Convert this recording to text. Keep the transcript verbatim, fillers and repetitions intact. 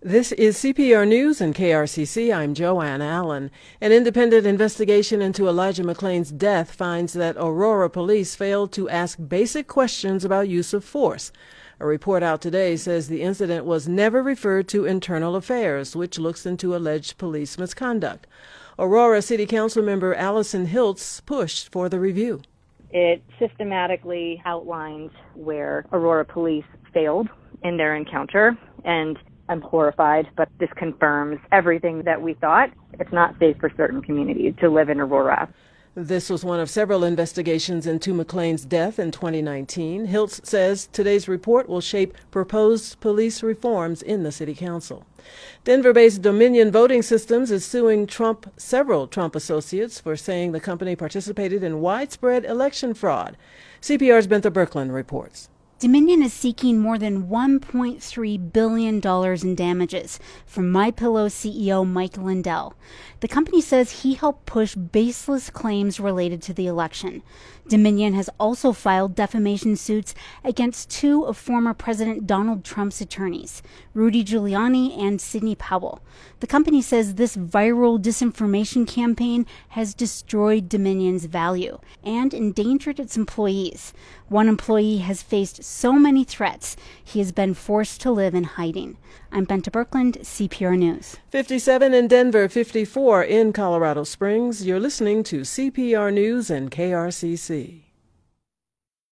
This is C P R News and K R C C. I'm Joanne Allen. An independent investigation into Elijah McClain's death finds that Aurora police failed to ask basic questions about use of force. A report out today says the incident was never referred to Internal Affairs, which looks into alleged police misconduct. Aurora City Council member Allison Hiltz pushed for the review. It systematically outlines where Aurora police failed in their encounter, and I'm horrified, but this confirms everything that we thought. It's not safe for certain communities to live in Aurora. This was one of several investigations into McClain's death in twenty nineteen. Hiltz says today's report will shape proposed police reforms in the city council. Denver-based Dominion Voting Systems is suing Trump, several Trump associates for saying the company participated in widespread election fraud. C P R's Bentha Berkland reports. Dominion is seeking more than one point three billion dollars in damages from MyPillow C E O Mike Lindell. The company says he helped push baseless claims related to the election. Dominion has also filed defamation suits against two of former President Donald Trump's attorneys, Rudy Giuliani and Sidney Powell. The company says this viral disinformation campaign has destroyed Dominion's value and endangered its employees. One employee has faced so many threats, he has been forced to live in hiding. I'm Bentha Berkland, C P R News. fifty-seven in Denver, fifty-four in Colorado Springs. You're listening to C P R News and K R C C.